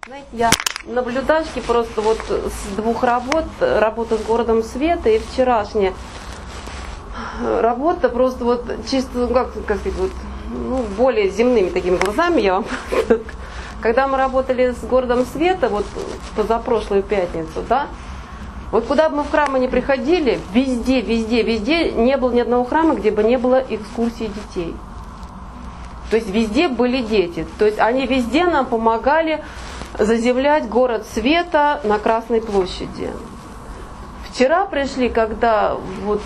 Знаете, я наблюдашки просто вот с двух работ, работа с городом света и вчерашняя работа просто вот чисто, ну, как сказать, вот, ну, более земными такими глазами я вам. Когда мы работали с городом света, вот позапрошлую пятницу, да, вот куда бы мы в храмы не приходили, везде не было ни одного храма, где бы не было экскурсии детей. То есть везде были дети. То есть они везде нам помогали заземлять город света на Красной площади. Вчера пришли, когда вот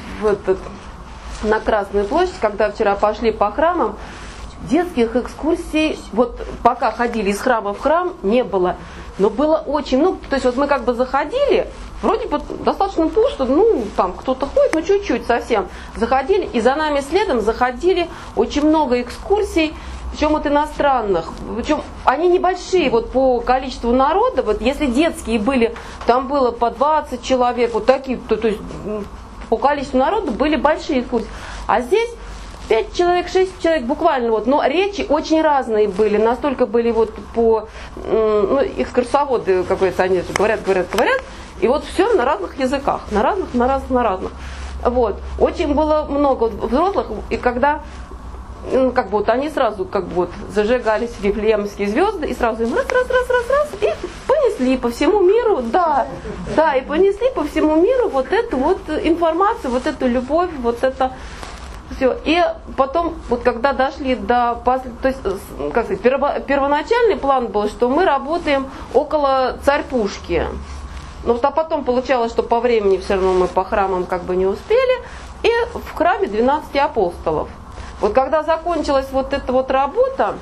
на Красную площадь, когда вчера пошли по храмам, детских экскурсий, вот пока ходили из храма в храм, не было. Но было очень, ну, то есть вот мы как бы заходили, вроде бы достаточно пусто, ну, там кто-то ходит, но чуть-чуть совсем. Заходили, и за нами следом заходили очень много экскурсий, причем вот иностранных. Причем они небольшие вот по количеству народа, вот если детские были, там было по 20 человек, вот такие, то есть по количеству народа были большие экскурсии. А здесь 5 человек, 6 человек буквально вот, но речи очень разные были, настолько были вот по, ну, экскурсоводы какой-то, они говорят, и вот все на разных языках, на разных. Вот, очень было много взрослых, и когда, ну, как бы вот они сразу как бы вот зажигались вифлеемские звезды, и сразу им раз, и понесли по всему миру, да, и понесли по всему миру вот эту вот информацию, вот эту любовь, вот это все. И потом, вот когда дошли до, то есть, как сказать, первоначальный план был, что мы работаем около Царь-Пушки. Но вот, а потом получалось, что по времени все равно мы по храмам как бы не успели, и в храме 12 апостолов. Вот когда закончилась вот эта вот работа,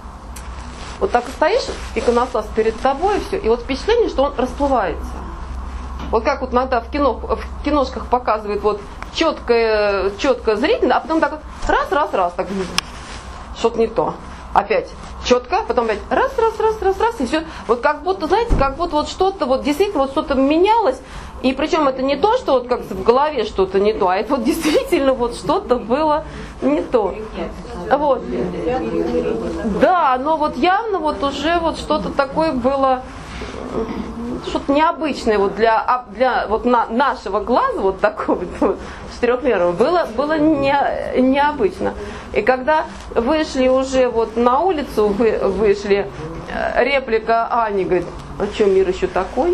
вот так и стоишь, иконостас перед тобой, и все, и вот впечатление, что он расплывается. Вот как вот иногда в киношках показывают вот четко зрительно, а потом так вот раз, так что-то не то. Опять четко, потом опять раз, и все. Вот как будто, знаете, как будто вот что-то, вот действительно вот что-то менялось, и причем это не то, что вот как в голове что-то не то, а это вот действительно вот что-то было не то. Вот. Да, но вот явно вот уже вот что-то такое было, что-то необычное вот для вот нашего глаза, вот такого вот четырехмерного, было необычно. И когда вышли уже вот на улицу, вышли, реплика Ани говорит: а что, мир еще такой?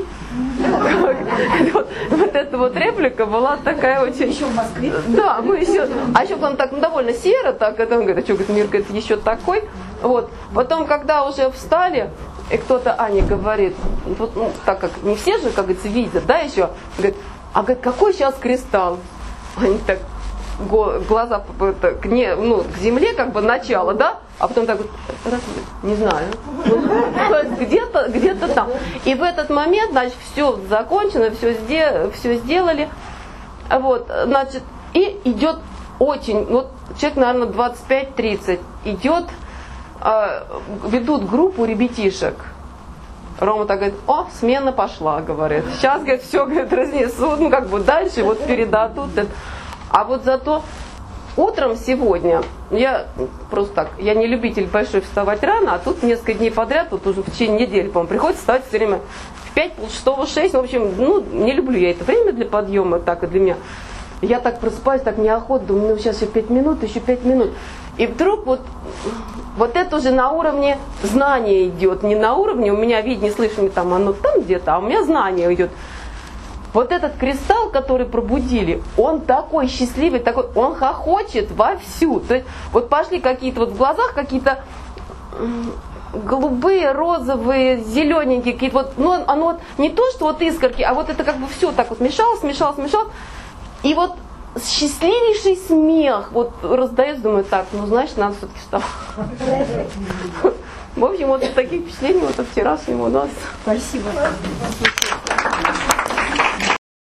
Вот эта вот реплика была такая очень... Еще в Москве? Да, мы еще... А еще он так довольно серо, так, это он говорит: а что, мир еще такой? Вот. Потом, когда уже встали, и кто-то Ане говорит, вот, ну, так как не все же, как говорится, видят, да, еще, говорит: а говорит, какой сейчас кристалл? Они так, глаза к земле, как бы начало, да, а потом так вот, не знаю, где-то там. И в этот момент, значит, все закончено, все сделали, вот, значит, и идет очень, вот человек, наверное, 25-30, идет, ведут группу ребятишек. Рома так говорит: о, смена пошла, говорит. Сейчас, говорит, все, говорит, разнесут, ну, как бы дальше вот передадут. А вот зато утром сегодня, я просто так, я не любитель большой вставать рано, а тут несколько дней подряд, вот уже в течение недели, по-моему, приходится вставать все время в 5, полшестого, 6, в общем, ну, не люблю я это время для подъема, так и для меня. Я так просыпаюсь, так неохотно, думаю, ну, сейчас еще 5 минут. И вдруг вот это уже на уровне знания идет, не на уровне, у меня видно, слышно, там оно там где-то, а у меня знание идет. Вот этот кристалл, который пробудили, он такой счастливый, такой, он хохочет вовсю. То есть вот пошли какие-то вот в глазах какие-то голубые, розовые, зелененькие, какие-то вот, ну оно вот не то, что вот искорки, а вот это как бы все так вот смешалось. И вот счастливейший смех вот раздается, думаю, так, ну значит, надо все-таки вставать. В общем, вот такие впечатления вот от вчерашнего у нас. Спасибо.